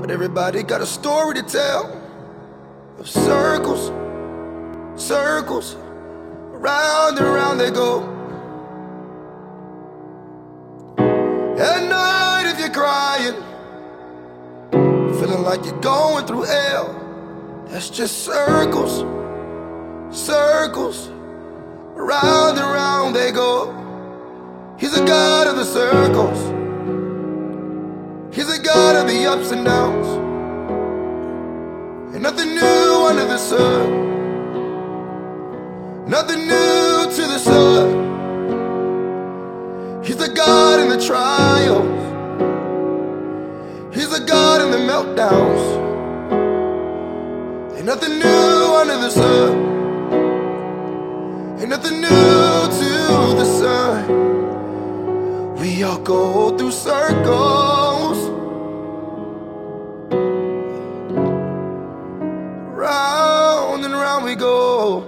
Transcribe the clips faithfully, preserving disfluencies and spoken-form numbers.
But everybody got a story to tell of circles, circles, round and round they go. At night if you're crying, feeling like you're going through hell, that's just circles, circles, round and round they go. He's a God of the circles. He's a God of the ups and downs. Ain't nothing new under the sun. Nothing new to the sun. He's a God in the trials. He's a God in the meltdowns. Ain't nothing new under the sun. Ain't nothing new to the sun. We all go through circles, round and round we go.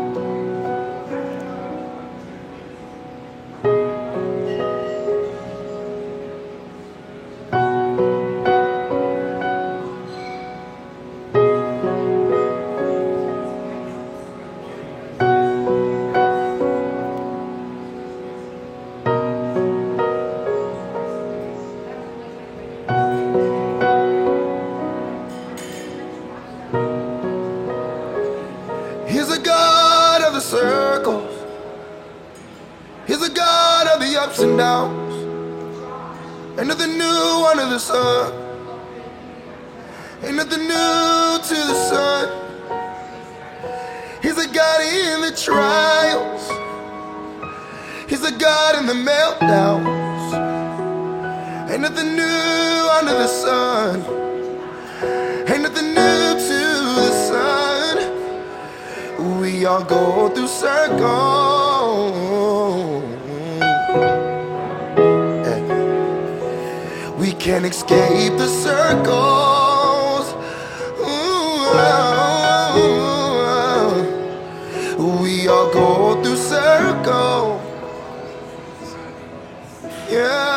He's a God of the circles. He's a God of the ups and downs. Ain't nothing new under the sun. Ain't nothing new to the sun. He's a God in the trials. He's a God in the meltdowns. Ain't nothing new under the sun. Ain't nothing new to the sun. We all go through circles. Yeah. We can't escape the circles. Ooh, we all go through circles. Yeah.